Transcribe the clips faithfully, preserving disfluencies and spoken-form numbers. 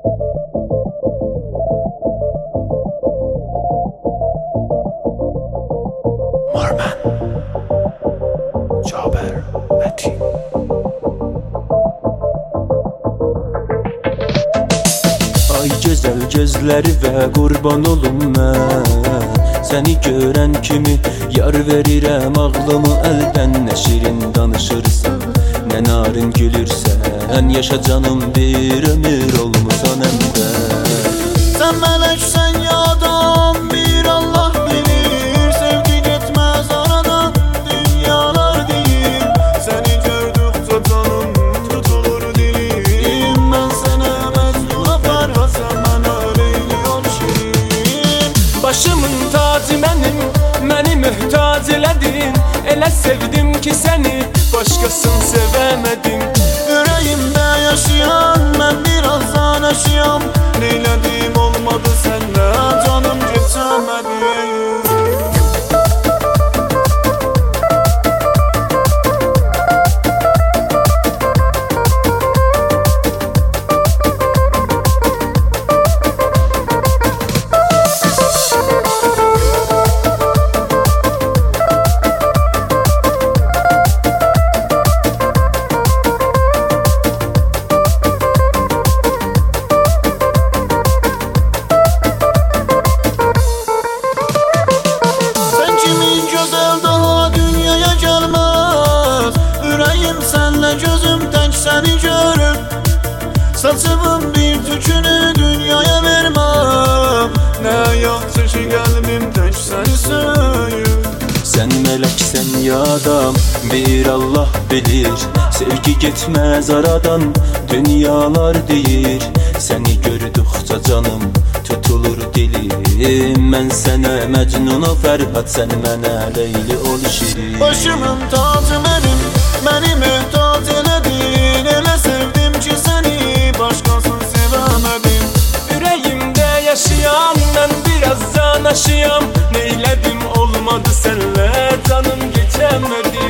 Marmen Caber Metin. Ay gözəl gözləri və qurban olum mən, səni görən kimi yar verirəm ağlımı əldən. Nə şirin danışırsan, nə narin gülürsən, yaşa canım bir ömür olmusan əmdə. Sən mələksən ya adam, bir Allah bilir, sevgi getməz aradan, dünyalar deyir. Səni gördükcə canım tutulur dilim, mən sənə məcnun aparma, sən mənə Leyli ol şirin. Başımın tacı mənim, məni möhtac elədin, elə sevdim ki səni başqasını sevəmədim. Ürəyimdə yaşayan mən birazdan aşıyam, neylədim olmadı sənlə canım geçəmədim. Gözüm tək səni görür, saçımın bir tükünü dünyaya verməm. Nə yaxşı ki qəlbim tək səni söyür. Sən mələksən ya adam, bir Allah bilir, sevgi getməz aradan, dünyalar deyir. Səni gördükcə canım tutulur dilim, mən sənə məcnun o Fərhad, sən mənə Leyli ol şirin. Başımın tacı mənim, məni möhtac elədin, elə sevdim ki səni başqasını sevəmədim. Ürəyimdə yaşayan mən birazdan aşıyam, neylədim olmadı sənlə canım geçəmədim.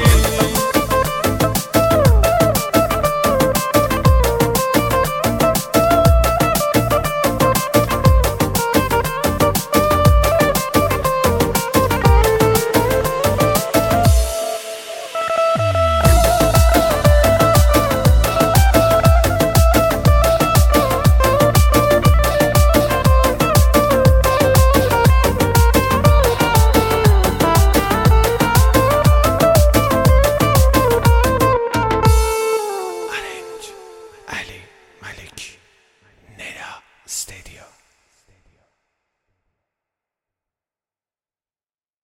Ali